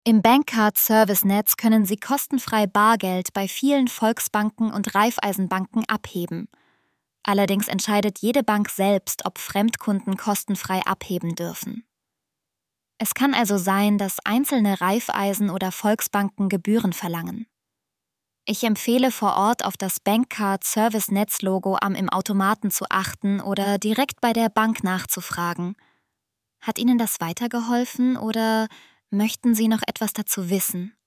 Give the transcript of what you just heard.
Im Bankcard-Service-Netz können Sie kostenfrei Bargeld bei vielen Volksbanken und Raiffeisenbanken abheben. Allerdings entscheidet jede Bank selbst, ob Fremdkunden kostenfrei abheben dürfen. Es kann also sein, dass einzelne Raiffeisen- oder Volksbanken Gebühren verlangen. Ich empfehle vor Ort auf das Bankcard-Service-Netz-Logo im Automaten zu achten oder direkt bei der Bank nachzufragen. Hat Ihnen das weitergeholfen oder möchten Sie noch etwas dazu wissen?